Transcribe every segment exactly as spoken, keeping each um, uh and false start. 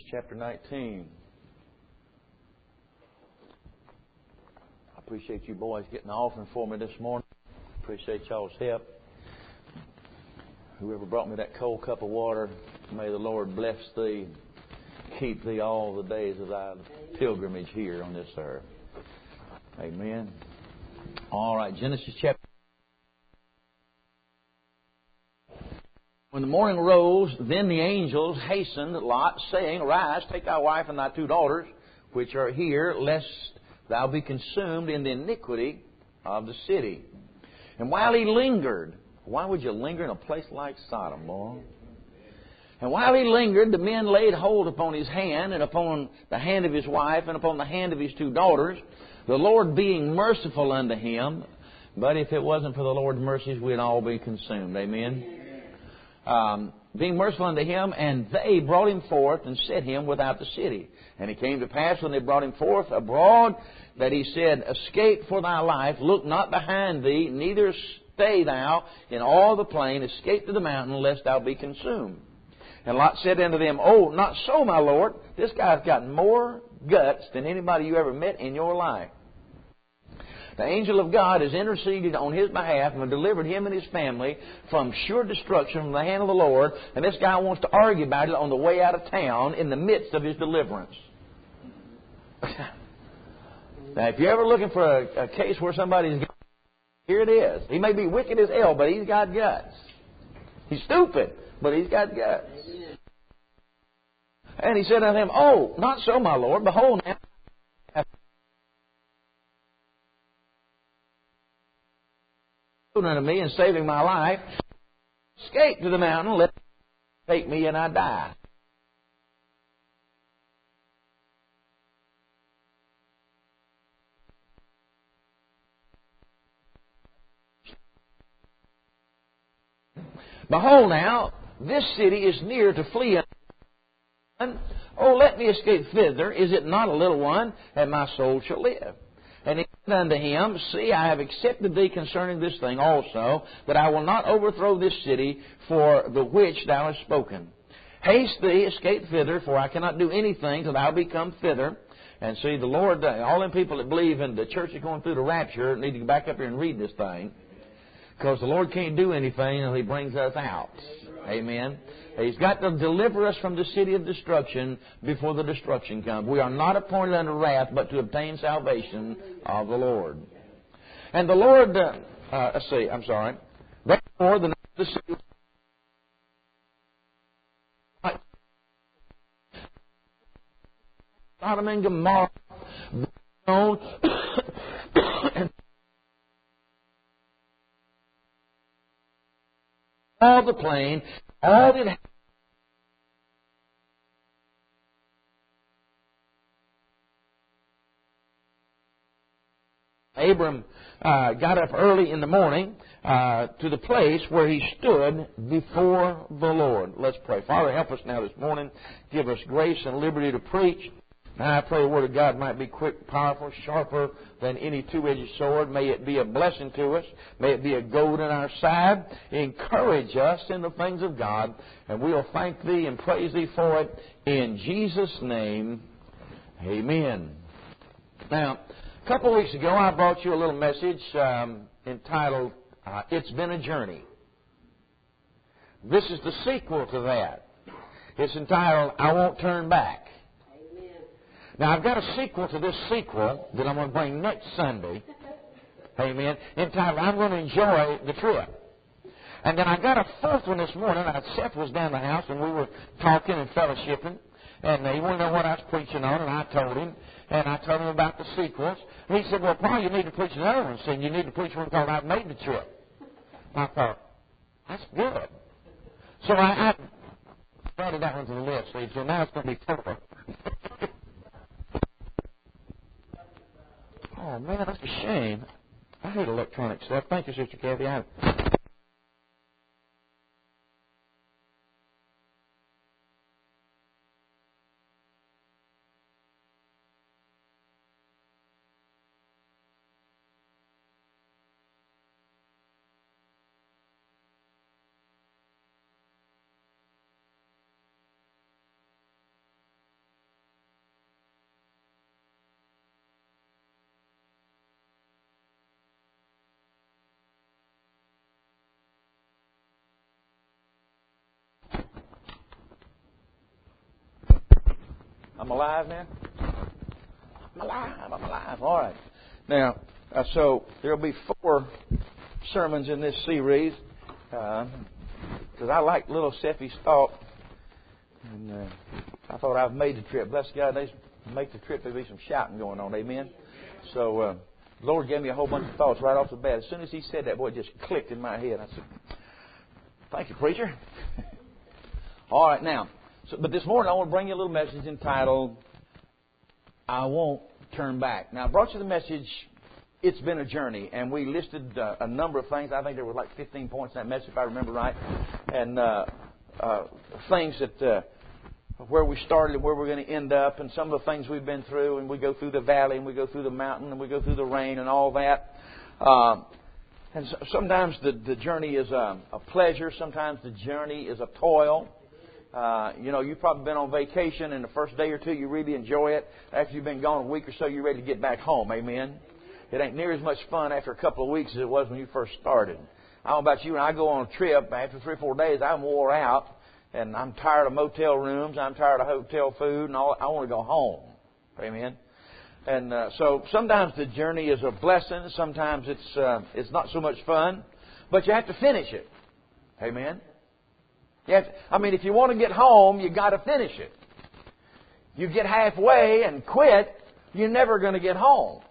chapter nineteen. I appreciate you boys getting the offering for me this morning. Appreciate y'all's help. Whoever brought me that cold cup of water, may the Lord bless thee and keep thee all the days of thy pilgrimage here on this earth. Amen. All right, Genesis chapter. When the morning rose, then the angels hastened Lot, saying, Arise, take thy wife and thy two daughters, which are here, lest thou be consumed in the iniquity of the city. And while he lingered, why would you linger in a place like Sodom, Lord? And while he lingered, the men laid hold upon his hand, and upon the hand of his wife, and upon the hand of his two daughters, the Lord being merciful unto him. But if it wasn't for the Lord's mercies, we'd all be consumed. Amen. Um, being merciful unto him, and they brought him forth and set him without the city. And it came to pass when they brought him forth abroad that he said, Escape for thy life, look not behind thee, neither stay thou in all the plain, escape to the mountain, lest thou be consumed. And Lot said unto them, Oh, not so, my Lord. This guy's got more guts than anybody you ever met in your life. The angel of God has interceded on his behalf and delivered him and his family from sure destruction from the hand of the Lord. And this guy wants to argue about it on the way out of town in the midst of his deliverance. Now, if you're ever looking for a, a case where somebody's got, here it is. He may be wicked as hell, but he's got guts. He's stupid, but he's got guts. And he said unto him, Oh, not so, my Lord. Behold, now unto me and saving my life, escape to the mountain, let him take me and I die. Behold now, this city is near to flee unto. Oh, let me escape thither. Is it not a little one, and my soul shall live? And he said unto him, See, I have accepted thee concerning this thing also, that I will not overthrow this city for the which thou hast spoken. Haste thee, escape thither, for I cannot do anything till thou be come thither. And see, the Lord, all them people that believe in the church is going through the rapture need to go back up here and read this thing. Because the Lord can't do anything until He brings us out. Amen. He's got to deliver us from the city of destruction before the destruction comes. We are not appointed unto wrath, but to obtain salvation of the Lord. And the Lord, uh, uh, let's see, I'm sorry. Therefore, the the city Sodom and Gomorrah, all the plain, all the Abram uh, got up early in the morning uh, to the place where he stood before the Lord. Let's pray. Father, help us now this morning. Give us grace and liberty to preach. Now I pray the Word of God might be quick, powerful, sharper than any two-edged sword. May it be a blessing to us. May it be a goad in our side. Encourage us in the things of God. And we'll thank Thee and praise Thee for it. In Jesus' name, amen. Now, a couple of weeks ago, I brought you a little message um, entitled, uh, It's Been a Journey. This is the sequel to that. It's entitled, I Won't Turn Back. Amen. Now, I've got a sequel to this sequel that I'm going to bring next Sunday. Amen. Entitled, I'm going to Enjoy the Trip. And then I got a fourth one this morning. Seth was down the house, and we were talking and fellowshipping. And he wanted to know what I was preaching on, and I told him. And I told him about the sequels. And he said, well, Paul, you need to preach another one. So you need to preach one called I've Made the Trip. I thought, that's good. So I, I added that one to the list. See, so now it's going to be four. Oh, man, that's a shame. I hate electronic stuff. Thank you, Sister Kathy. I I'm alive now? I'm alive. I'm alive. All right. Now, uh, so there'll be four sermons in this series because uh, I like little Seffy's thought. And uh, I thought I've made the trip. Bless God, they make the trip. There'll be some shouting going on. Amen. So uh, the Lord gave me a whole bunch of thoughts right off the bat. As soon as He said that, boy, it just clicked in my head. I said, "Thank you, preacher." All right, now, so, but this morning I want to bring you a little message entitled, "I Won't Turn Back." Now, I brought you the message, "It's Been a Journey," and we listed uh, a number of things. I think there were like fifteen points in that message, if I remember right, and uh, uh, things that uh, where we started and where we're going to end up, and some of the things we've been through, and we go through the valley, and we go through the mountain, and we go through the rain, and all that. Um, and so, sometimes the, the journey is a, a pleasure. Sometimes the journey is a toil. Uh, you know, you've probably been on vacation, and the first day or two you really enjoy it. After you've been gone a week or so, you're ready to get back home. Amen. It ain't near as much fun after a couple of weeks as it was when you first started. I don't know about you, when I go on a trip, after three or four days, I'm wore out, and I'm tired of motel rooms, I'm tired of hotel food, and all. I want to go home. Amen. And uh, so sometimes the journey is a blessing. Sometimes it's uh, it's not so much fun, but you have to finish it. Amen. You have to, I mean, if you want to get home, you got to finish it. You get halfway and quit, you're never going to get home.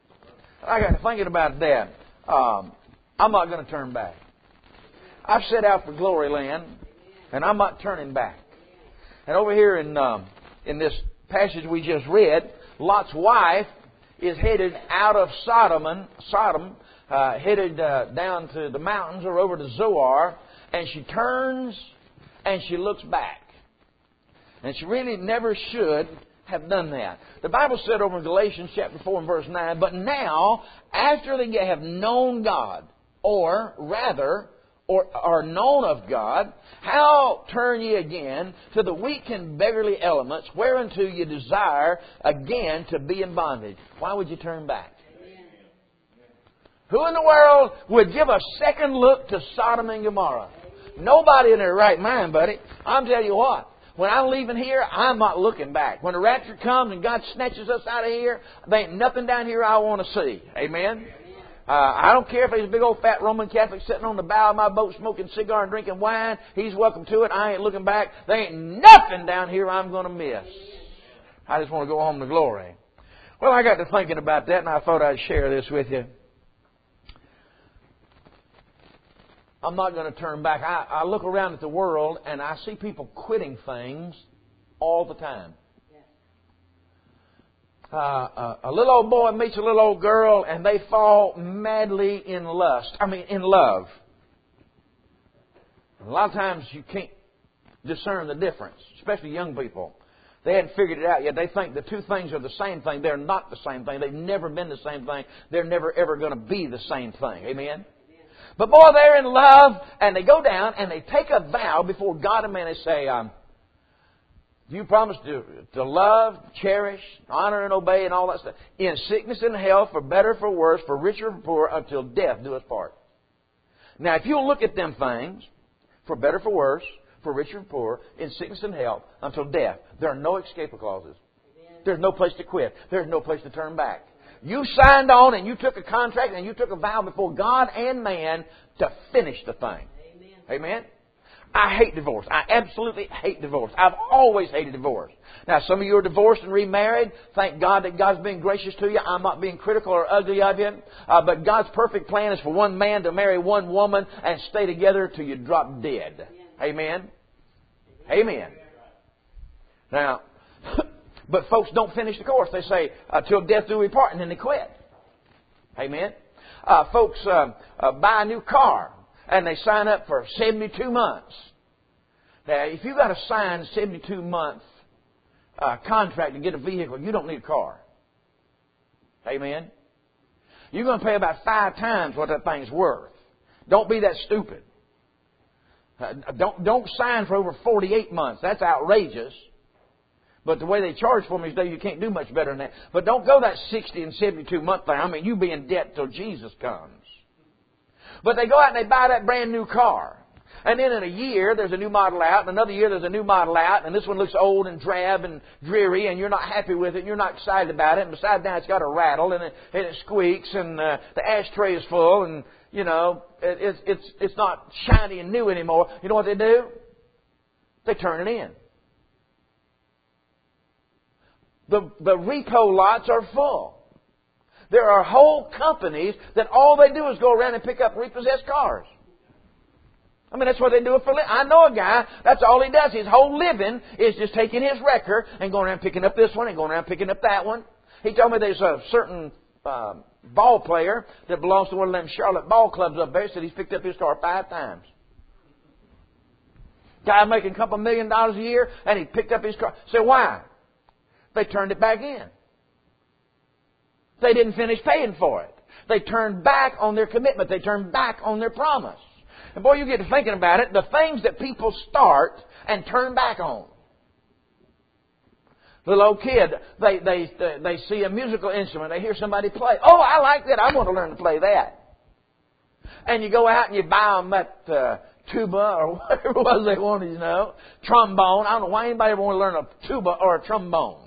I got to thinking about that. Um, I'm not going to turn back. I've set out for glory land, and I'm not turning back. And over here in um, in this passage we just read, Lot's wife is headed out of Sodom, and Sodom, uh, headed uh, down to the mountains or over to Zoar, and she turns and she looks back. And she really never should have done that. The Bible said over in Galatians chapter four and verse nine, "But now, after they have known God, or rather, or are known of God, how turn ye again to the weak and beggarly elements, whereunto ye desire again to be in bondage?" Why would you turn back? Amen. Who in the world would give a second look to Sodom and Gomorrah? Nobody in their right mind, buddy. I'm telling you what. When I'm leaving here, I'm not looking back. When the rapture comes and God snatches us out of here, there ain't nothing down here I want to see. Amen? Uh, I don't care if there's a big old fat Roman Catholic sitting on the bow of my boat smoking cigar and drinking wine. He's welcome to it. I ain't looking back. There ain't nothing down here I'm going to miss. I just want to go home to glory. Well, I got to thinking about that, and I thought I'd share this with you. I'm not going to turn back. I, I look around at the world, and I see people quitting things all the time. Uh, uh, a little old boy meets a little old girl, and they fall madly in lust. I mean, in love. A lot of times you can't discern the difference, especially young people. They hadn't figured it out yet. They think the two things are the same thing. They're not the same thing. They've never been the same thing. They're never, ever going to be the same thing. Amen? But boy, they're in love, and they go down, and they take a vow before God and man. They say, um, "Do you promise to, to love, cherish, honor, and obey, and all that stuff, in sickness and health, for better, for worse, for richer, for poor, until death do us part?" Now, if you'll look at them things, for better, for worse, for richer, for poor, in sickness and health, until death, there are no escape clauses. There's no place to quit. There's no place to turn back. You signed on and you took a contract and you took a vow before God and man to finish the thing. Amen. Amen? I hate divorce. I absolutely hate divorce. I've always hated divorce. Now, some of you are divorced and remarried. Thank God that God's been gracious to you. I'm not being critical or ugly of you. Uh, but God's perfect plan is for one man to marry one woman and stay together till you drop dead. Amen? Amen. Now, but folks don't finish the course. They say, uh, till death do we part, and then they quit. Amen? Uh, folks uh, uh, buy a new car, and they sign up for seventy-two months. Now, if you've got to sign a seventy-two month uh, contract to get a vehicle, you don't need a car. Amen? You're going to pay about five times what that thing's worth. Don't be that stupid. Uh, don't, don't sign for over forty-eight months. That's outrageous. But the way they charge for me today, you can't do much better than that. But don't go that sixty and seventy-two month thing. I mean, you be in debt till Jesus comes. But they go out and they buy that brand new car. And then in a year, there's a new model out. And another year, there's a new model out. And this one looks old and drab and dreary. And you're not happy with it. And you're not excited about it. And besides that, it's got a rattle. And it, and it squeaks. And uh, the ashtray is full. And, you know, it, it's, it's, it's not shiny and new anymore. You know what they do? They turn it in. The, the repo lots are full. There are whole companies that all they do is go around and pick up repossessed cars. I mean, that's what they do for a living. I know a guy, that's all he does. His whole living is just taking his wrecker and going around picking up this one and going around picking up that one. He told me there's a certain uh, ball player that belongs to one of them Charlotte ball clubs up there. Said he's picked up his car five times. Guy making a couple million dollars a year, and he picked up his car. So why? They turned it back in. They didn't finish paying for it. They turned back on their commitment. They turned back on their promise. And boy, you get to thinking about it, the things that people start and turn back on. Little old kid, they, they, they see a musical instrument. They hear somebody play. Oh, I like that. I want to learn to play that. And you go out and you buy them that uh, tuba or whatever it was they wanted, you know. Trombone. I don't know why anybody ever want to learn a tuba or a trombone.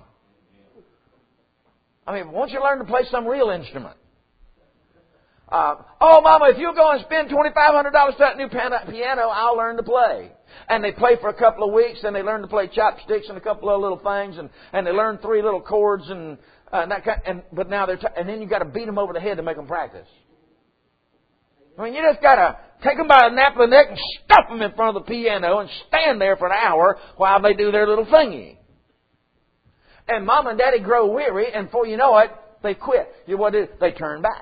I mean, won't you learn to play some real instrument? Uh, oh, Mama, if you'll go and spend twenty-five hundred dollars for that new piano, I'll learn to play. And they play for a couple of weeks, and they learn to play chopsticks and a couple of little things, and, and they learn three little chords, and, uh, and that kind. And but now they're t- and then you got to beat them over the head to make them practice. I mean, you just got to take them by the nape of the neck and stuff them in front of the piano and stand there for an hour while they do their little thingy. And Mom and Daddy grow weary, and before you know it, they quit. You know what do? They turn back.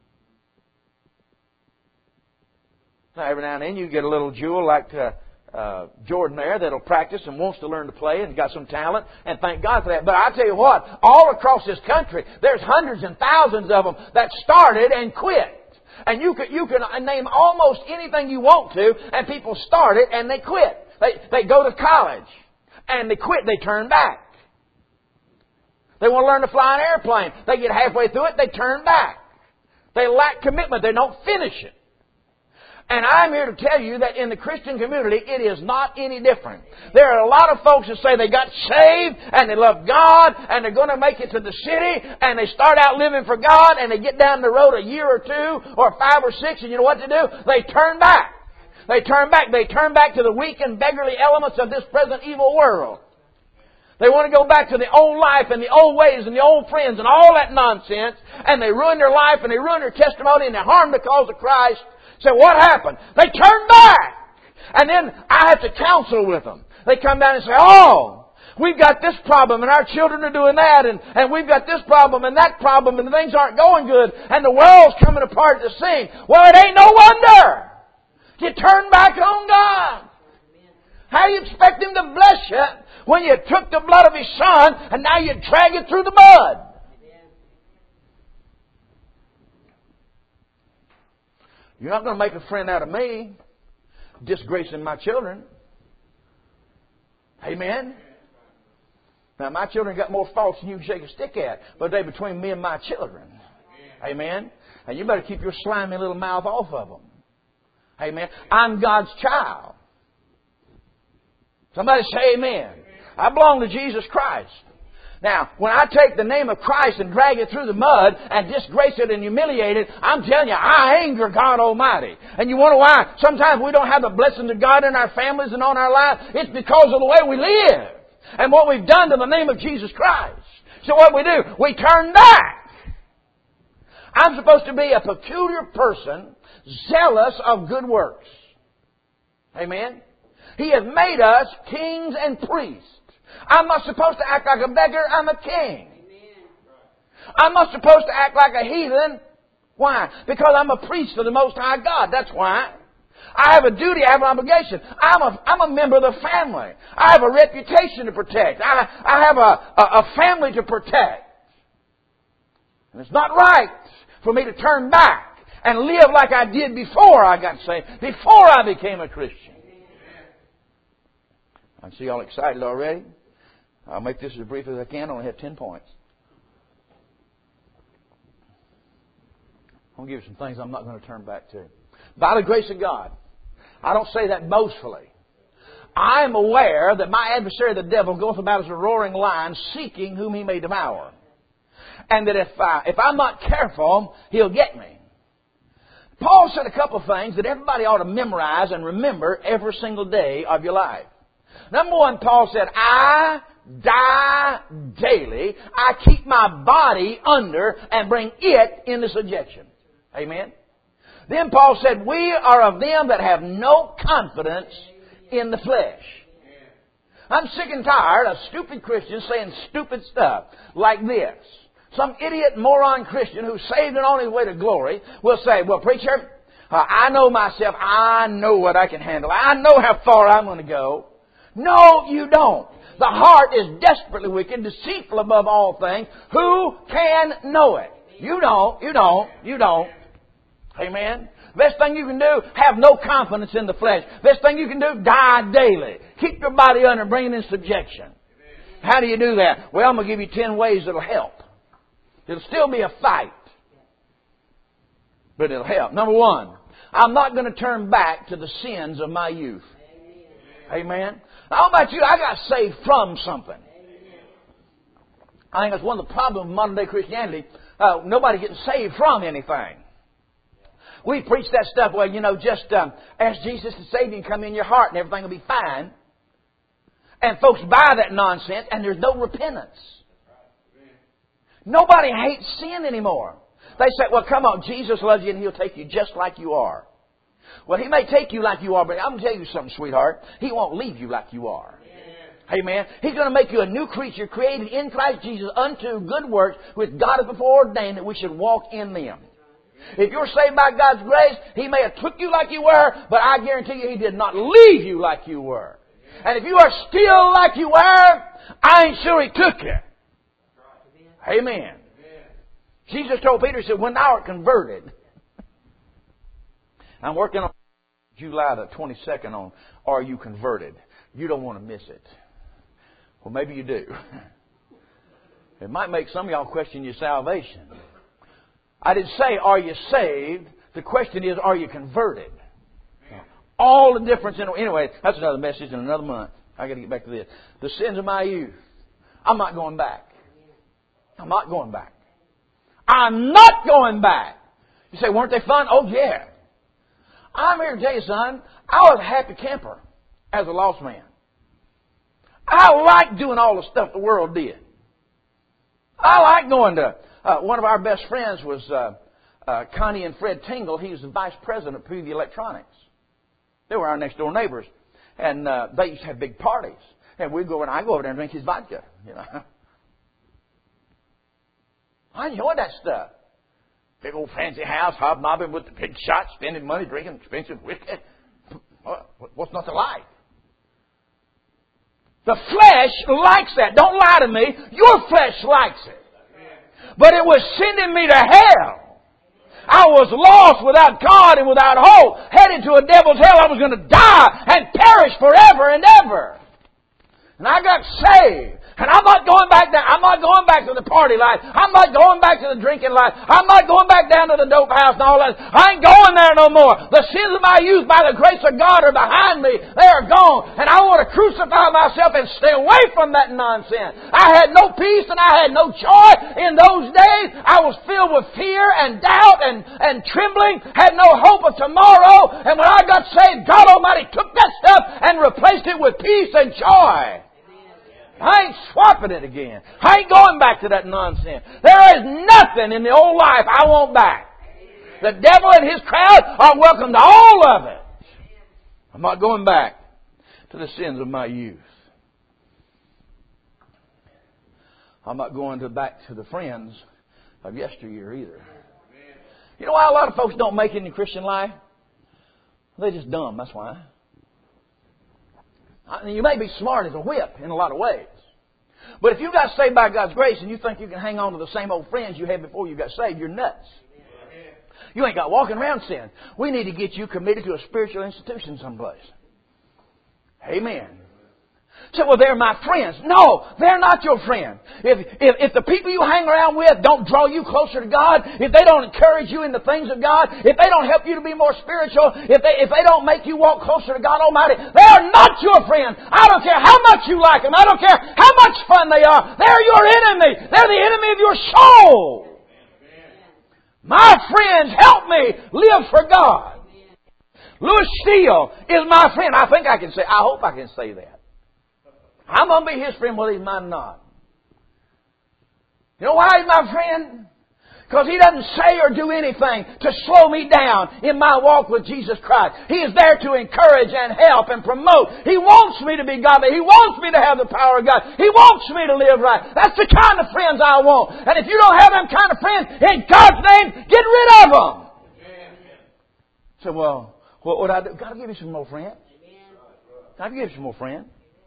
Now, every now and then you get a little jewel like uh, uh, Jordan there that'll practice and wants to learn to play and got some talent, and thank God for that. But I tell you what, all across this country, there's hundreds and thousands of them that started and quit. And you can, you can name almost anything you want to, and people start it and they quit. They, they go to college and they quit. They turn back. They want to learn to fly an airplane. They get halfway through it, they turn back. They lack commitment. They don't finish it. And I'm here to tell you that in the Christian community, it is not any different. There are a lot of folks that say they got saved and they love God and they're going to make it to the city and they start out living for God and they get down the road a year or two or five or six, and you know what to do? They turn back. They turn back. They turn back to the weak and beggarly elements of this present evil world. They want to go back to the old life and the old ways and the old friends and all that nonsense, and they ruin their life and they ruin their testimony and they harm the cause of Christ. So what happened? They turn back. And then I have to counsel with them. They come down and say, oh, we've got this problem and our children are doing that, and, and we've got this problem and that problem, and things aren't going good and the world's coming apart at the seams. Well, it ain't no wonder. You turn back on God. How do you expect Him to bless you when you took the blood of His Son and now you drag it through the mud? You're not going to make a friend out of me, disgracing my children. Amen? Now, my children got more faults than you can shake a stick at, but they're between me and my children. Amen? And you better keep your slimy little mouth off of them. Amen? I'm God's child. Somebody say amen. I belong to Jesus Christ. Now, when I take the name of Christ and drag it through the mud and disgrace it and humiliate it, I'm telling you, I anger God Almighty. And you wonder why? Sometimes we don't have the blessings of God in our families and on our lives. It's because of the way we live and what we've done to the name of Jesus Christ. So what we do, we turn back. I'm supposed to be a peculiar person, zealous of good works. Amen? He has made us kings and priests. I'm not supposed to act like a beggar. I'm a king. I'm not supposed to act like a heathen. Why? Because I'm a priest of the Most High God. That's why. I have a duty. I have an obligation. I'm a, I'm a member of the family. I have a reputation to protect. I, I have a, a, a family to protect. And it's not right for me to turn back and live like I did before I got saved, before I became a Christian. I see y'all excited already. I'll make this as brief as I can. I only have ten points. I'm going to give you some things I'm not going to turn back to. By the grace of God, I don't say that boastfully. I am aware that my adversary, the devil, goeth about as a roaring lion, seeking whom he may devour. And that if, I, if I'm not careful, he'll get me. Paul said a couple of things that everybody ought to memorize and remember every single day of your life. Number one, Paul said, I die daily. I keep my body under and bring it into subjection. Amen. Then Paul said, we are of them that have no confidence in the flesh. I'm sick and tired of stupid Christians saying stupid stuff like this. Some idiot moron Christian who's saved and on his way to glory will say, well, preacher, uh, I know myself. I know what I can handle. I know how far I'm going to go. No, you don't. The heart is desperately wicked, deceitful above all things. Who can know it? You don't. You don't. You don't. Amen. Best thing you can do, have no confidence in the flesh. Best thing you can do, die daily. Keep your body under and bring it in subjection. How do you do that? Well, I'm going to give you ten ways that'll help. It'll still be a fight, but it'll help. Number one, I'm not going to turn back to the sins of my youth. Amen. Now, how about you? I got saved from something. I think that's one of the problems of modern day Christianity. Uh, nobody getting saved from anything. We preach that stuff, well, you know, just um, ask Jesus to save you and come in your heart and everything will be fine. And folks buy that nonsense and there's no repentance. Nobody hates sin anymore. They say, well, come on, Jesus loves you and He'll take you just like you are. Well, He may take you like you are, but I'm going to tell you something, sweetheart. He won't leave you like you are. Amen. He's going to make you a new creature created in Christ Jesus unto good works which God has before ordained that we should walk in them. If you're saved by God's grace, He may have took you like you were, but I guarantee you He did not leave you like you were. And if you are still like you were, I ain't sure He took you. Amen. Jesus told Peter, He said, when thou art converted, I'm working on July the twenty-second on Are You Converted? You don't want to miss it. Well, maybe you do. It might make some of y'all question your salvation. I didn't say, are you saved? The question is, are you converted? All the difference in... Anyway, that's another message in another month. I got to get back to this. The sins of my youth. I'm not going back. I'm not going back. I'm not going back. You say, weren't they fun? Oh, yeah. I'm here to tell you, son, I was a happy camper as a lost man. I liked doing all the stuff the world did. I liked going to... Uh, one of our best friends was uh, uh, Connie and Fred Tingle. He was the vice president of Preview Electronics. They were our next door neighbors. And uh, they used to have big parties. And we'd go over and I'd go over there and drink his vodka. You know, I enjoyed that stuff. Big old fancy house, hobnobbing with the big shots, spending money, drinking expensive whiskey. What's not to like? The flesh likes that. Don't lie to me. Your flesh likes it. But it was sending me to hell. I was lost without God and without hope, headed to a devil's hell. I was going to die and perish forever and ever. And I got saved. And I'm not going back down. I'm not going back to the party life. I'm not going back to the drinking life. I'm not going back down to the dope house and all that. I ain't going there no more. The sins of my youth, by the grace of God, are behind me. They are gone. And I want to crucify myself and stay away from that nonsense. I had no peace and I had no joy in those days. I was filled with fear and doubt and, and trembling. Had no hope of tomorrow. And when I got saved, God Almighty took that stuff and replaced it with peace and joy. I ain't swapping it again. I ain't going back to that nonsense. There is nothing in the old life I want back. The devil and his crowd are welcome to all of it. I'm not going back to the sins of my youth. I'm not going to back to the friends of yesteryear either. You know why a lot of folks don't make it in the Christian life? They're just dumb, that's why. You may be smart as a whip in a lot of ways. But if you got saved by God's grace and you think you can hang on to the same old friends you had before you got saved, you're nuts. You ain't got walking around sin. We need to get you committed to a spiritual institution someplace. Amen. So, well, they're my friends. No, they're not your friend. If, if, if the people you hang around with don't draw you closer to God, if they don't encourage you in the things of God, if they don't help you to be more spiritual, if they, if they don't make you walk closer to God Almighty, they are not your friend. I don't care how much you like them. I don't care how much fun they are. They're your enemy. They're the enemy of your soul. My friends help me live for God. Louis Steele is my friend. I think I can say, I hope I can say that. I'm going to be his friend, whether he's mine or not. You know why he's my friend? Because he doesn't say or do anything to slow me down in my walk with Jesus Christ. He is there to encourage and help and promote. He wants me to be godly. He wants me to have the power of God. He wants me to live right. That's the kind of friends I want. And if you don't have them kind of friends, in God's name, get rid of them. So, well, what would I do? God, give me some more friends. God, give me some more friends.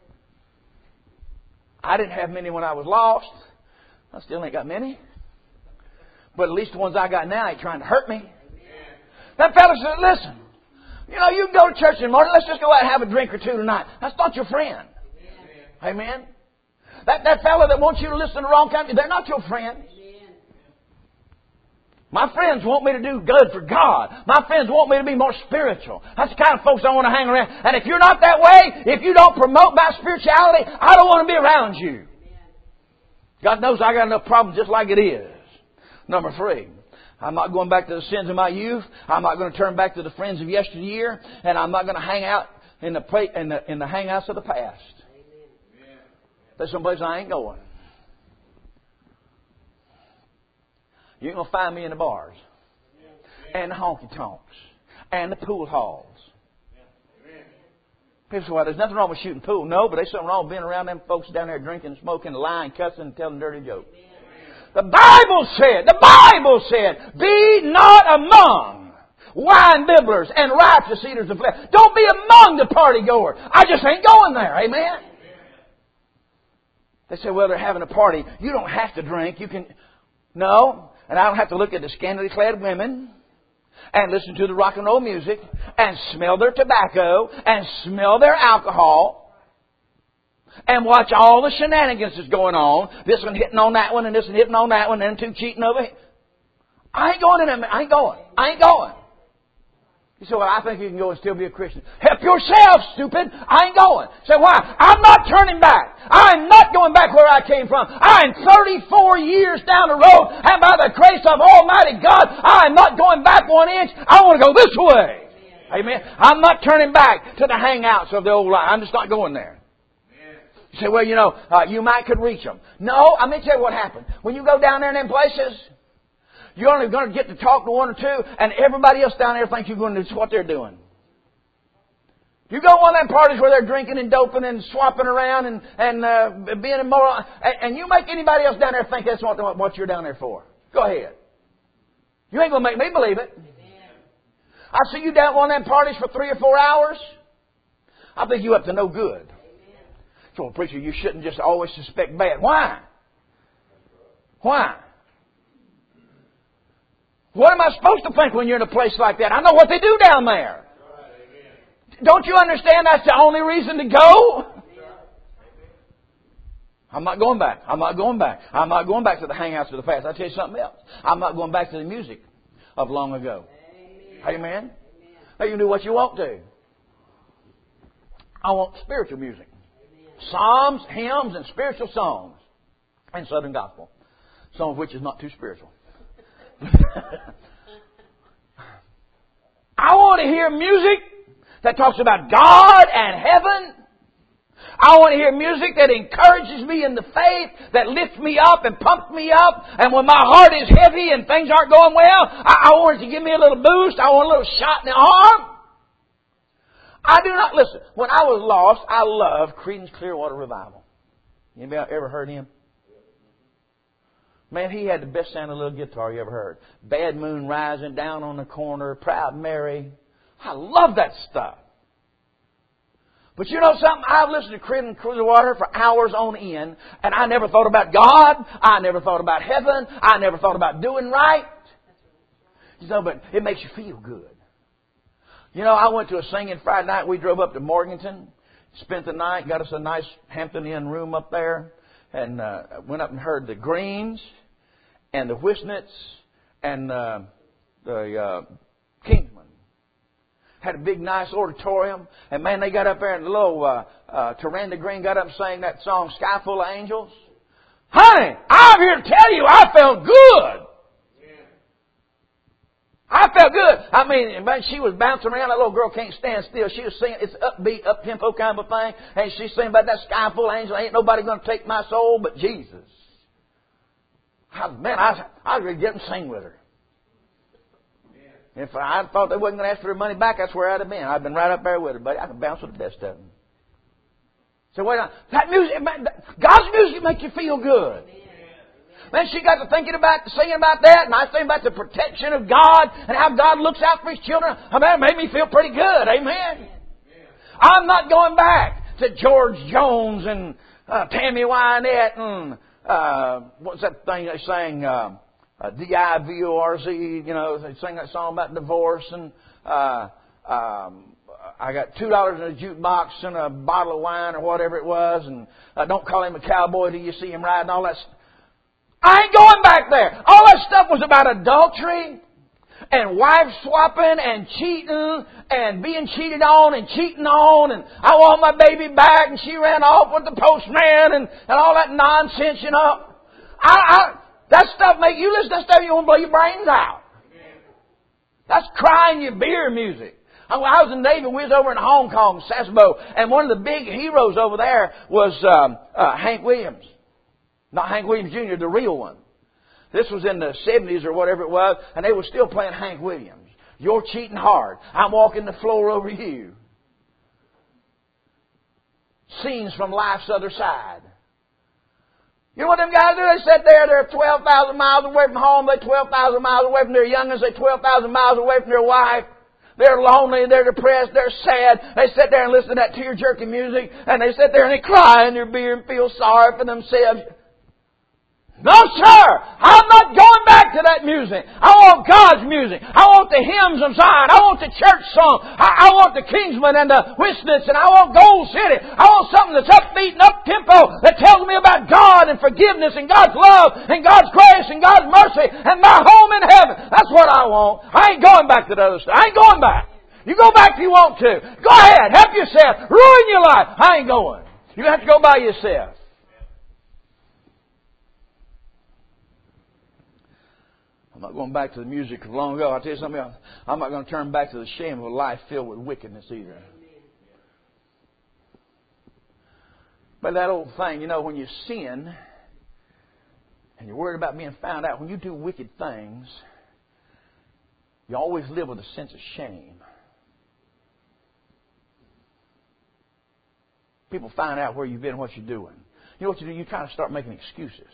I didn't have many when I was lost. I still ain't got many. But at least the ones I got now ain't trying to hurt me. That fellow said, listen, you know, you can go to church in the morning. Let's just go out and have a drink or two tonight. That's not your friend. Amen. Amen. That, that fellow that wants you to listen to the wrong kind, they're not your friends. My friends want me to do good for God. My friends want me to be more spiritual. That's the kind of folks I want to hang around. And if you're not that way, if you don't promote my spirituality, I don't want to be around you. God knows I got enough problems just like it is. Number three, I'm not going back to the sins of my youth. I'm not going to turn back to the friends of yesteryear. And I'm not going to hang out in the, play, in the, in the hangouts of the past. There's some places I ain't going. You ain't going to find me in the bars and the honky-tonks and the pool halls. People say, well, there's nothing wrong with shooting pool. No, but there's something wrong with being around them folks down there drinking, smoking, lying, cussing, and telling dirty jokes. The Bible said, the Bible said, be not among wine bibblers and riotous eaters of flesh. Don't be among the party goers. I just ain't going there. Amen? They say, well, they're having a party. You don't have to drink. You can... No. And I don't have to look at the scantily clad women and listen to the rock and roll music and smell their tobacco and smell their alcohol and watch all the shenanigans that's going on. This one hitting on that one and this one hitting on that one and them two cheating over here. I ain't going in there. I ain't going. I ain't going. You say, well, I think you can go and still be a Christian. Help yourself, stupid. I ain't going. Say, why? I'm not turning back. I'm not going back where I came from. I'm thirty-four years down the road, and by the grace of Almighty God, I'm not going back one inch. I want to go this way. Amen. I'm not turning back to the hangouts of the old life. I'm just not going there. You say, well, you know, uh, you might could reach them. No, I'm going to tell you what happened. When you go down there in them places, you're only going to get to talk to one or two, and everybody else down there thinks you're going to do what they're doing. You go to one of them parties where they're drinking and doping and swapping around and, and uh, being immoral, and, and you make anybody else down there think that's what, what you're down there for. Go ahead. You ain't going to make me believe it. I see you down at one of them parties for three or four hours. I think you up to no good. So, well, preacher, you shouldn't just always suspect bad. Why? Why? What am I supposed to think when you're in a place like that? I know what they do down there. Don't you understand that's the only reason to go? I'm not going back. I'm not going back. I'm not going back to the hangouts of the past. I'll tell you something else. I'm not going back to the music of long ago. Amen. Amen. Now you can do what you want to. I want spiritual music. Amen. Psalms, hymns, and spiritual songs. And Southern Gospel. Some of which is not too spiritual. I want to hear music that talks about God and heaven. I want to hear music that encourages me in the faith, that lifts me up and pumps me up. And when my heart is heavy and things aren't going well, I, I want it to give me a little boost. I want a little shot in the arm. I do not, listen, when I was lost, I loved Creedence Clearwater Revival. Anybody ever heard him? Man, he had the best sounding little guitar you ever heard. Bad Moon Rising, Down on the Corner, Proud Mary. I love that stuff. But you know something? I've listened to Creedence Clearwater for hours on end, and I never thought about God. I never thought about heaven. I never thought about doing right. You know, but it makes you feel good. You know, I went to a singing Friday night. We drove up to Morganton. Spent the night, got us a nice Hampton Inn room up there, and uh, went up and heard the Greens and the Whisnets and uh, the uh, Kingsmen. Had a big, nice auditorium, and man, they got up there, and the little uh, uh, Taranda Green got up and sang that song, "Sky Full of Angels." Honey, I'm here to tell you, I felt good. I felt good. I mean, man, she was bouncing around. That little girl can't stand still. She was singing. It's upbeat, up-tempo kind of a thing. And she's singing about that sky full of angels. Ain't nobody going to take my soul but Jesus. I, man, I, I was ready to get and sing with her. If I thought they wasn't going to ask for her money back, that's where I'd have been. I'd been right up there with her, buddy. I could bounce with the best of them. So wait on. That music, man, God's music makes you feel good. Then she got to thinking about, singing about that, and I was thinking about the protection of God and how God looks out for His children. I mean, it made me feel pretty good. Amen. I'm not going back to George Jones and uh, Tammy Wynette and uh, what's that thing they sang? Uh, uh, D I V O R Z. You know, they sang that song about divorce, and uh, um, I got two dollars in a jukebox and a bottle of wine or whatever it was, and uh, don't call him a cowboy till you see him riding. All that stuff. I ain't going back there. All that stuff was about adultery and wife swapping and cheating and being cheated on and cheating on, and I want my baby back, and she ran off with the postman and, and all that nonsense, you know. I, I, that stuff make you listen to that stuff, you want to blow your brains out. That's crying your beer music. I was in the Navy. We was over in Hong Kong, Sasebo, and one of the big heroes over there was um, uh, Hank Williams. Not Hank Williams Junior, the real one. This was in the seventies or whatever it was, and they were still playing Hank Williams. You're cheating hard. I'm walking the floor over you. Scenes from life's other side. You know what them guys do? They sit there, they're twelve thousand miles away from home, they're twelve thousand miles away from their youngest, they're twelve thousand miles away from their wife. They're lonely, they're depressed, they're sad. They sit there and listen to that tear-jerking music, and they sit there and they cry in their beer and feel sorry for themselves. No, sir! I'm not going back to that music. I want God's music. I want the hymns of Zion. I want the church song. I, I want the Kingsmen and the Whisnets, and I want Gold City. I want something that's upbeat and up-tempo that tells me about God and forgiveness and God's love and God's grace and God's mercy and my home in heaven. That's what I want. I ain't going back to the other stuff. I ain't going back. You go back if you want to. Go ahead. Help yourself. Ruin your life. I ain't going. You have to go by yourself. I'm not going back to the music of long ago. I'll tell you something else. I'm not going to turn back to the shame of a life filled with wickedness either. But that old thing, you know, when you sin and you're worried about being found out, when you do wicked things, you always live with a sense of shame. People find out where you've been and what you're doing. You know what you do? You try to start making excuses.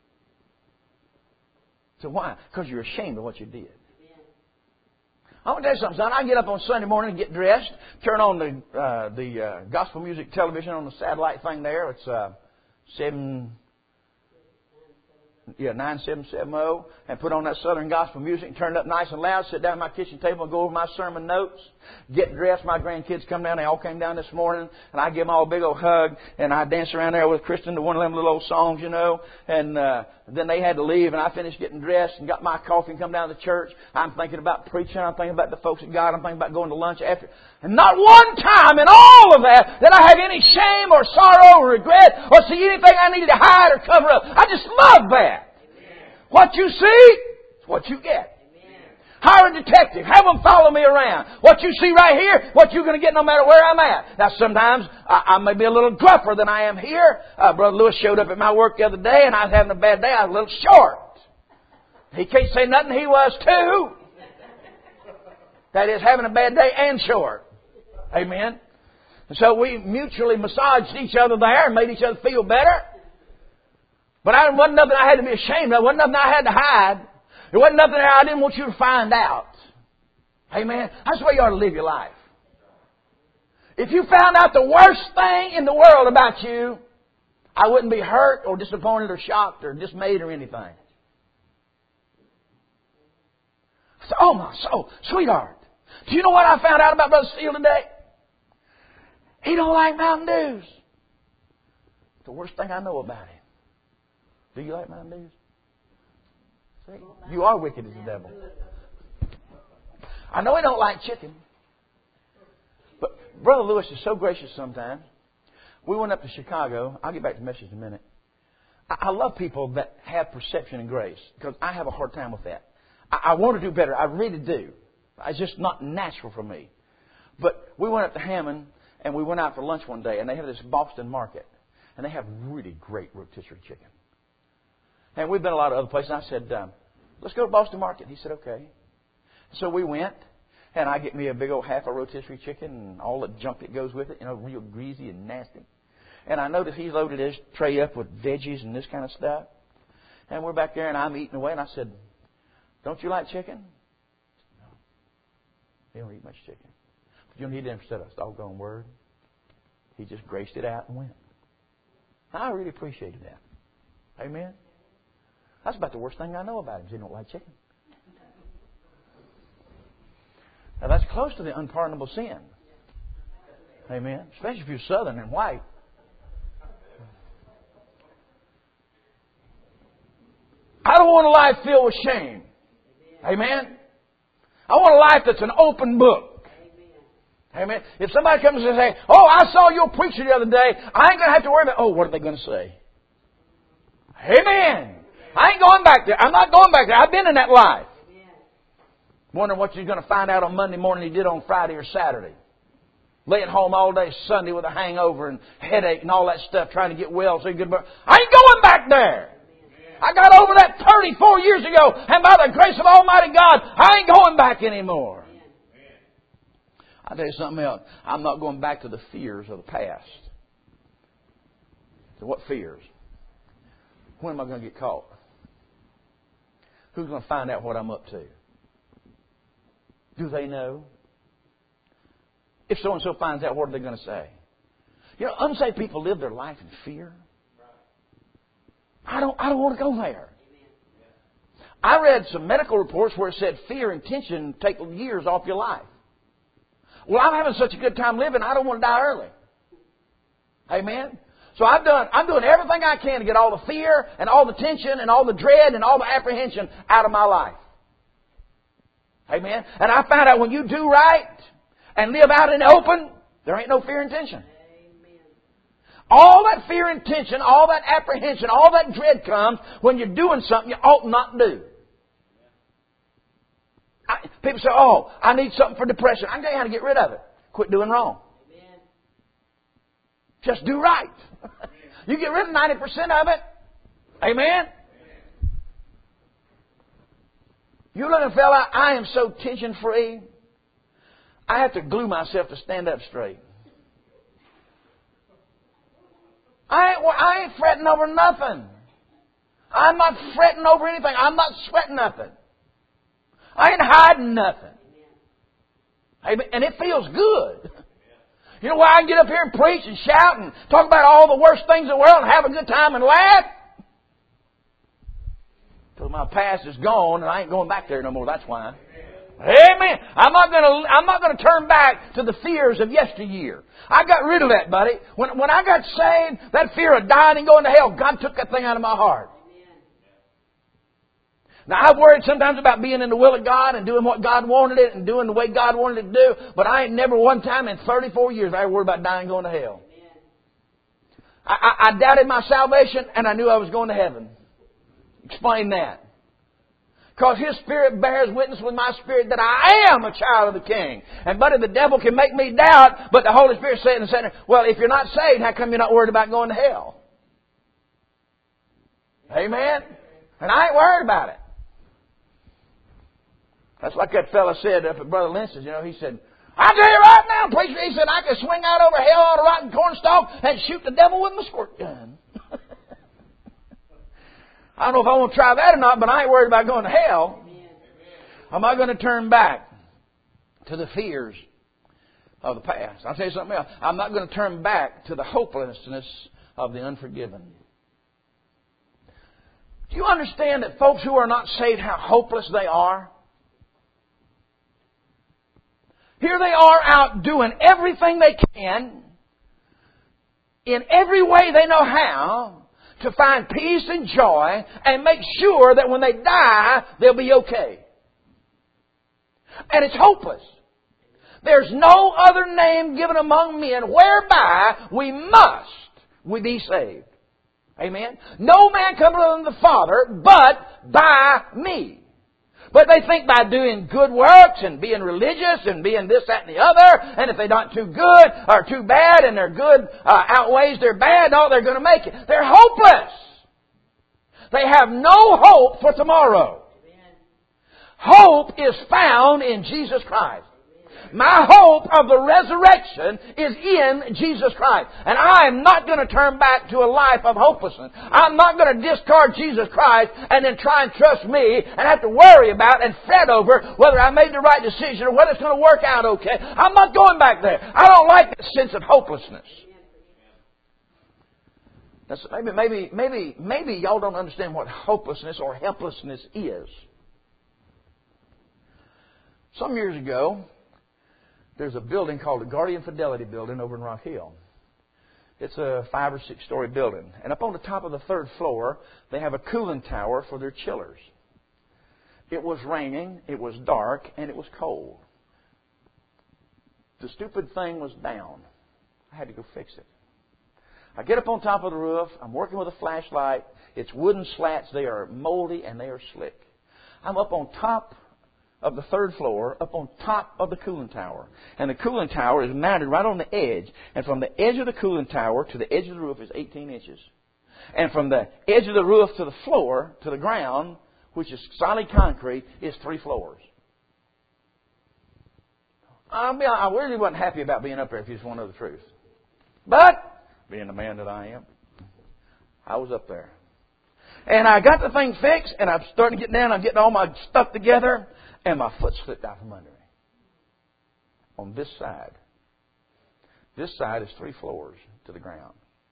So why? Because you're ashamed of what you did. I want to tell you something, son. I get up on Sunday morning and get dressed, turn on the uh, the uh, gospel music television on the satellite thing there. It's uh, seven, yeah, nine seven seven zero, and put on that Southern gospel music and turn it up nice and loud. Sit down at my kitchen table and go over my sermon notes. Get dressed. My grandkids come down. They all came down this morning, and I give them all a big old hug, and I dance around there with Kristen to one of them little old songs, you know, and. Uh, Then they had to leave, and I finished getting dressed and got my coffee and come down to the church. I'm thinking about preaching. I'm thinking about the folks at God. I'm thinking about going to lunch after. And not one time in all of that did I have any shame or sorrow or regret or see anything I needed to hide or cover up. I just love that. Amen. What you see is what you get. Hire a detective. Have them follow me around. What you see right here, what you're going to get no matter where I'm at. Now, sometimes I, I may be a little gruffer than I am here. Uh, Brother Lewis showed up at my work the other day, and I was having a bad day. I was a little short. He can't say nothing. He was too. That is, having a bad day and short. Amen. And so we mutually massaged each other there and made each other feel better. But I wasn't nothing I had to be ashamed of. It wasn't nothing I had to hide. There wasn't nothing there I didn't want you to find out. Amen. That's the way you ought to live your life. If you found out the worst thing in the world about you, I wouldn't be hurt or disappointed or shocked or dismayed or anything. I said, oh my soul, sweetheart, do you know what I found out about Brother Steele today? He don't like Mountain Dews. The worst thing I know about him. Do you like Mountain Dews? See? You are wicked as the devil. I know he don't like chicken. But Brother Lewis is so gracious sometimes. We went up to Chicago. I'll get back to the message in a minute. I, I love people that have perception and grace because I have a hard time with that. I, I want to do better. I really do. It's just not natural for me. But we went up to Hammond and we went out for lunch one day and they have this Boston Market. And they have really great rotisserie chicken. And we've been a lot of other places. And I said, um, let's go to Boston Market. He said, okay. So we went, and I get me a big old half a rotisserie chicken and all the junk that goes with it, you know, real greasy and nasty. And I noticed he loaded his tray up with veggies and this kind of stuff. And we're back there, and I'm eating away. And I said, don't you like chicken? No. He don't eat much chicken. But you know, he didn't say a doggone word. He just graced it out and went. I really appreciated that. Amen? That's about the worst thing I know about him. He don't like chicken. Now, that's close to the unpardonable sin. Amen? Especially if you're Southern and white. I don't want a life filled with shame. Amen? I want a life that's an open book. Amen. If somebody comes and says, oh, I saw your preacher the other day, I ain't going to have to worry about, oh, what are they going to say? Amen. I ain't going back there. I'm not going back there. I've been in that life. Wondering what you're going to find out on Monday morning you did on Friday or Saturday. Laying home all day Sunday with a hangover and headache and all that stuff, trying to get well so you could. I ain't going back there. I got over that thirty-four years ago, and by the grace of Almighty God, I ain't going back anymore. I'll tell you something else. I'm not going back to the fears of the past. So what fears? When am I going to get caught? Who's going to find out what I'm up to? Do they know? If so-and-so finds out, what are they going to say? You know, unsaved people live their life in fear. I don't, I don't want to go there. I read some medical reports where it said fear and tension take years off your life. Well, I'm having such a good time living, I don't want to die early. Amen? So I've done, I'm doing everything I can to get all the fear and all the tension and all the dread and all the apprehension out of my life. Amen? And I found out when you do right and live out in the open, there ain't no fear and tension. Amen. All that fear and tension, all that apprehension, all that dread comes when you're doing something you ought not do. I, people say, oh, I need something for depression. I can tell you how to get rid of it. Quit doing wrong. Amen. Just do right. You get rid of ninety percent of it. Amen? Amen. You little fella, I am so tension free. I have to glue myself to stand up straight. I ain't, I ain't fretting over nothing. I'm not fretting over anything. I'm not sweating nothing. I ain't hiding nothing. Amen. And it feels good. You know why I can get up here and preach and shout and talk about all the worst things in the world and have a good time and laugh? Because my past is gone and I ain't going back there no more. That's why. Amen. I'm not going to. I'm not going to turn back to the fears of yesteryear. I got rid of that, buddy. When when I got saved, that fear of dying and going to hell, God took that thing out of my heart. Now, I've worried sometimes about being in the will of God and doing what God wanted it and doing the way God wanted it to do. But I ain't never one time in thirty-four years I worried about dying and going to hell. I, I, I doubted my salvation and I knew I was going to heaven. Explain that. Because His Spirit bears witness with my spirit that I am a child of the King. And buddy, the devil can make me doubt, but the Holy Spirit said in the center, well, if you're not saved, how come you're not worried about going to hell? Amen? And I ain't worried about it. That's like that fella said up at Brother Lynch's, you know, he said, I tell you right now, preacher, he said, I could swing out over hell on a rotten cornstalk and shoot the devil with my squirt gun. I don't know if I want to try that or not, but I ain't worried about going to hell. Amen. Am I going to turn back to the fears of the past? I'll tell you something else. I'm not going to turn back to the hopelessness of the unforgiven. Do you understand that folks who are not saved, how hopeless they are? Here they are out doing everything they can in every way they know how to find peace and joy and make sure that when they die, they'll be okay. And it's hopeless. There's no other name given among men whereby we must we be saved. Amen? No man cometh unto the Father but by me. But they think by doing good works and being religious and being this, that, and the other, and if they're not too good or too bad and their good uh, outweighs their bad, no, they're going to make it. They're hopeless. They have no hope for tomorrow. Hope is found in Jesus Christ. My hope of the resurrection is in Jesus Christ. And I am not going to turn back to a life of hopelessness. I'm not going to discard Jesus Christ and then try and trust me and have to worry about and fret over whether I made the right decision or whether it's going to work out okay. I'm not going back there. I don't like that sense of hopelessness. That's, maybe, maybe, maybe, maybe y'all don't understand what hopelessness or helplessness is. Some years ago, there's a building called the Guardian Fidelity Building over in Rock Hill. It's a five or six story building. And up on the top of the third floor, they have a cooling tower for their chillers. It was raining, it was dark, and it was cold. The stupid thing was down. I had to go fix it. I get up on top of the roof. I'm working with a flashlight. It's wooden slats. They are moldy and they are slick. I'm up on top of the third floor, up on top of the cooling tower. And the cooling tower is mounted right on the edge. And from the edge of the cooling tower to the edge of the roof is eighteen inches. And from the edge of the roof to the floor, to the ground, which is solid concrete, is three floors. I mean, I really wasn't happy about being up there if you just want to know the truth. But, being the man that I am, I was up there. And I got the thing fixed, and I'm starting to get down. I'm getting all my stuff together, and my foot slipped out from under me. On this side. This side is three floors to the ground.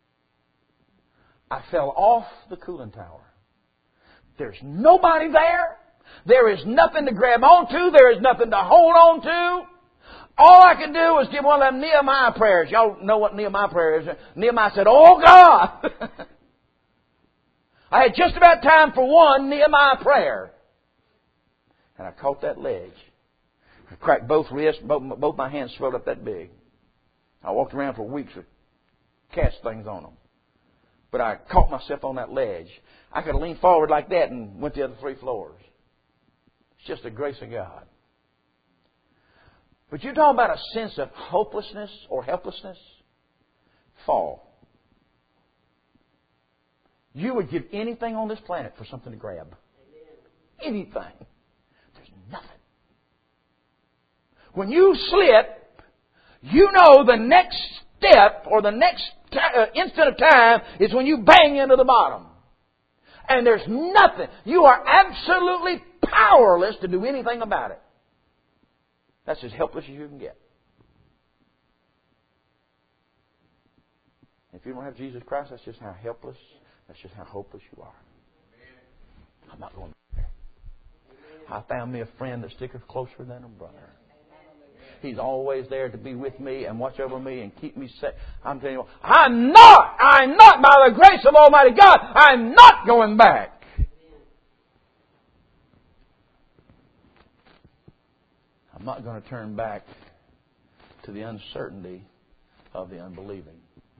I fell off the cooling tower. There's nobody there. There is nothing to grab onto. There is nothing to hold on to. All I can do is give one of them Nehemiah prayers. Y'all know what Nehemiah prayer is. Nehemiah said, "Oh God!" I had just about time for one Nehemiah prayer. And I caught that ledge. I cracked both wrists, both, both my hands swelled up that big. I walked around for weeks with cast things on them. But I caught myself on that ledge. I could have leaned forward like that and went the other three floors. It's just the grace of God. But you're talking about a sense of hopelessness or helplessness? Fall. You would give anything on this planet for something to grab. Anything. There's nothing. When you slip, you know the next step or the next t- uh, instant of time is when you bang into the bottom. And there's nothing. You are absolutely powerless to do anything about it. That's as helpless as you can get. If you don't have Jesus Christ, that's just how helpless, that's just how hopeless you are. I'm not going there. I found me a friend that sticketh closer than a brother. He's always there to be with me and watch over me and keep me safe. I'm telling you, I'm not, I'm not, by the grace of Almighty God, I'm not going back. I'm not going to turn back to the uncertainty of the unbelieving.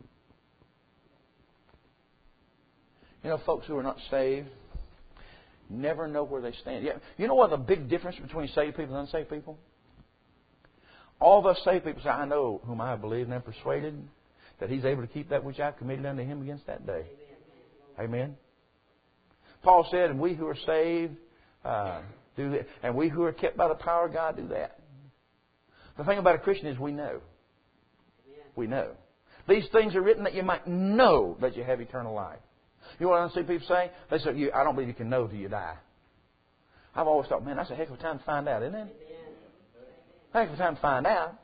You know, folks who are not saved never know where they stand. Yeah, you know what the big difference between saved people and unsaved people? All of us saved people say, I know whom I have believed and am persuaded that He's able to keep that which I have committed unto Him against that day. Amen. Amen. Paul said, and we who are saved uh, do that, and we who are kept by the power of God do that. The thing about a Christian is we know. Amen. We know. These things are written that you might know that you have eternal life. You know what I see people say? They say, you, I don't believe you can know till you die. I've always thought, man, that's a heck of a time to find out, isn't it? A heck of a time to find out.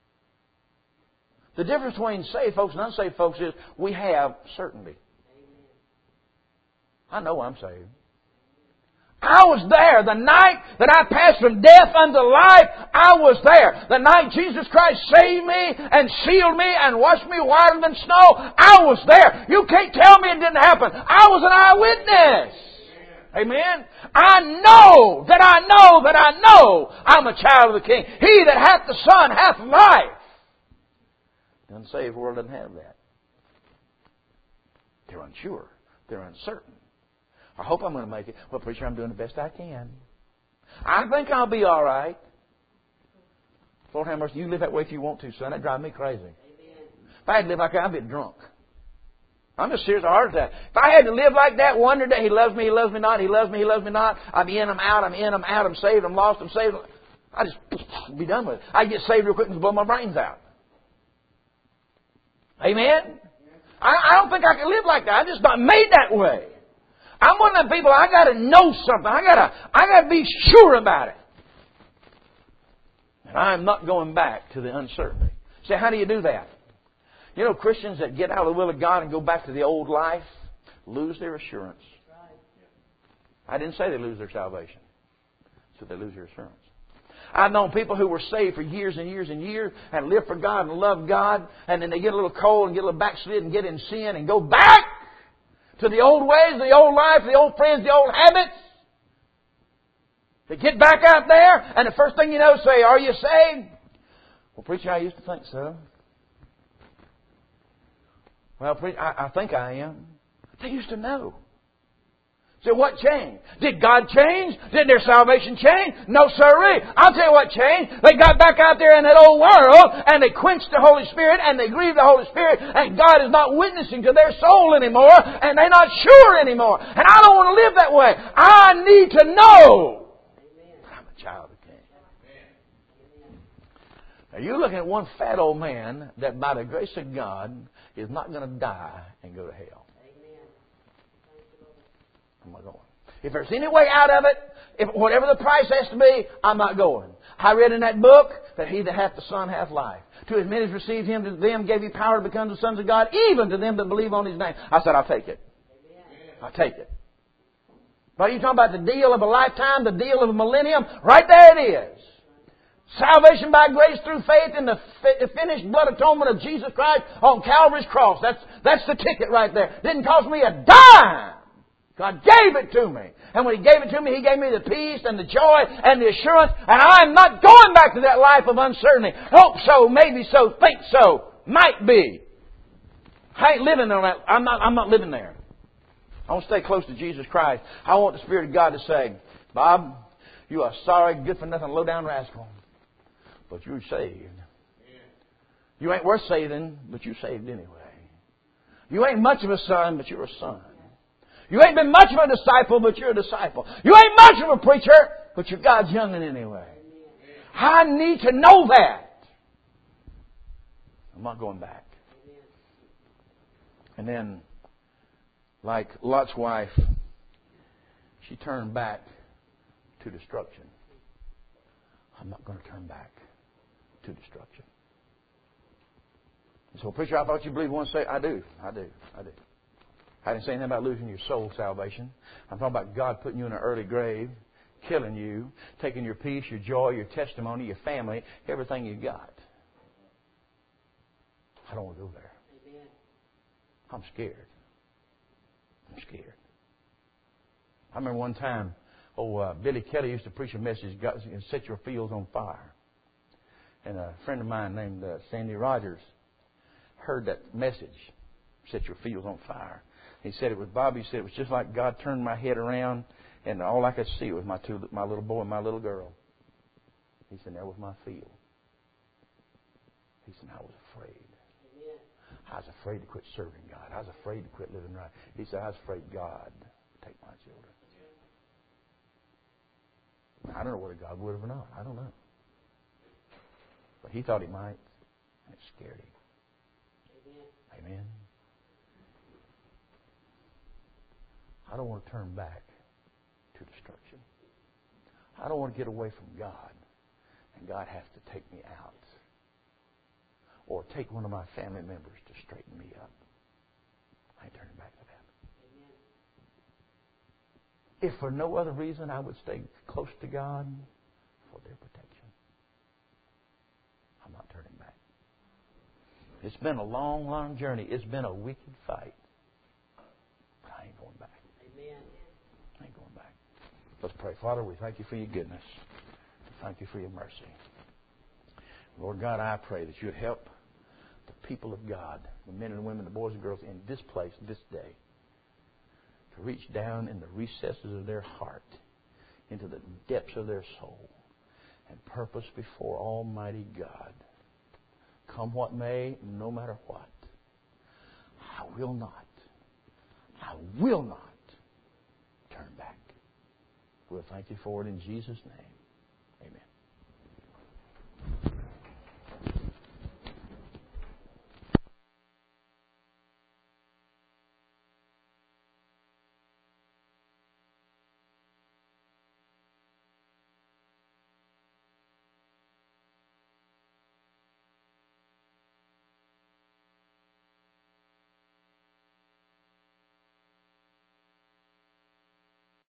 The difference between saved folks and unsaved folks is we have certainty. I know I'm saved. I was there. The night that I passed from death unto life, I was there. The night Jesus Christ saved me and sealed me and washed me whiter than snow, I was there. You can't tell me it didn't happen. I was an eyewitness. Amen. I know that I know that I know I'm a child of the King. He that hath the Son hath life. The unsaved world doesn't have that. They're unsure. They're uncertain. I hope I'm going to make it. Well, preacher, I'm doing the best I can. I think I'll be all right. Lord have mercy. You live that way if you want to, son. That drives me crazy. Amen. If I had to live like that, I'd be drunk. I'm just serious, a heart attack. If I had to live like that, wonder that He loves me, He loves me not, He loves me, He loves me not, I'm in, I'm out, I'm in, I'm out, I'm saved, I'm lost, I'm saved. I just be done with it. I get saved real quick and blow my brains out. Amen? I, I don't think I can live like that. I'm just not made that way. I'm one of them people, I got to know something. I got to I got to be sure about it. And I'm not going back to the uncertainty. Say, how do you do that? You know, Christians that get out of the will of God and go back to the old life lose their assurance. I didn't say they lose their salvation. So they lose their assurance. I've known people who were saved for years and years and years and lived for God and loved God, and then they get a little cold and get a little backslid and get in sin and go back to the old ways, the old life, the old friends, the old habits. They get back out there, and the first thing you know, say, "Are you saved?" Well, preacher, I used to think so. Well, preacher, I, I think I am. They used to know. So what changed? Did God change? Did their salvation change? No, sirree. I'll tell you what changed. They got back out there in that old world and they quenched the Holy Spirit and they grieved the Holy Spirit, and God is not witnessing to their soul anymore, and they're not sure anymore. And I don't want to live that way. I need to know I'm a child of the King. Now you're looking at one fat old man that by the grace of God is not going to die and go to hell. I'm not going. If there's any way out of it, if whatever the price has to be, I'm not going. I read in that book that he that hath the Son hath life. To as many as received Him, to them gave He power to become the sons of God, even to them that believe on His name. I said, I'll take it. I'll take it. But you talking about the deal of a lifetime, the deal of a millennium? Right there it is. Salvation by grace through faith in the finished blood atonement of Jesus Christ on Calvary's cross. That's, that's the ticket right there. Didn't cost me a dime. God gave it to me. And when He gave it to me, He gave me the peace and the joy and the assurance. And I'm not going back to that life of uncertainty. Hope so, maybe so, think so, might be. I ain't living on that. I'm not, I'm not living there. I want to stay close to Jesus Christ. I want the Spirit of God to say, Bob, you are sorry, good for nothing, low down rascal. But you're saved. You ain't worth saving, but you're saved anyway. You ain't much of a son, but you're a son. You ain't been much of a disciple, but you're a disciple. You ain't much of a preacher, but you're God's young'un anyway. I need to know that. I'm not going back. And then, like Lot's wife, she turned back to destruction. I'm not going to turn back to destruction. So, preacher, I thought you believed once saved. I do. I do. I do. I didn't say anything about losing your soul salvation. I'm talking about God putting you in an early grave, killing you, taking your peace, your joy, your testimony, your family, everything you got. I don't want to go there. Amen. I'm scared. I'm scared. I remember one time, oh, uh, Billy Kelly used to preach a message, God, set your fields on fire. And a friend of mine named uh, Sandy Rogers heard that message, set your fields on fire. He said it was Bobby. He said it was just like God turned my head around, and all I could see was my two, my little boy and my little girl. He said, that was my field. He said, I was afraid. Amen. I was afraid to quit serving God. I was afraid to quit living right. He said, I was afraid God would take my children. I don't know whether God would have or not. I don't know. But he thought He might, and it scared him. Amen. Amen. I don't want to turn back to destruction. I don't want to get away from God and God has to take me out or take one of my family members to straighten me up. I ain't turning back to that. if for no other reason, I would stay close to God for their protection. I'm not turning back. It's been a long, long journey. It's been a wicked fight. But I ain't going back. Amen. I ain't going back. Let's pray. Father, we thank you for your goodness. Thank you for your mercy. Lord God, I pray that you'd help the people of God, the men and women, the boys and girls in this place, this day, to reach down in the recesses of their heart, into the depths of their soul, and purpose before Almighty God. Come what may, no matter what, I will not, I will not turn back. We'll thank you for it in Jesus' name. Amen.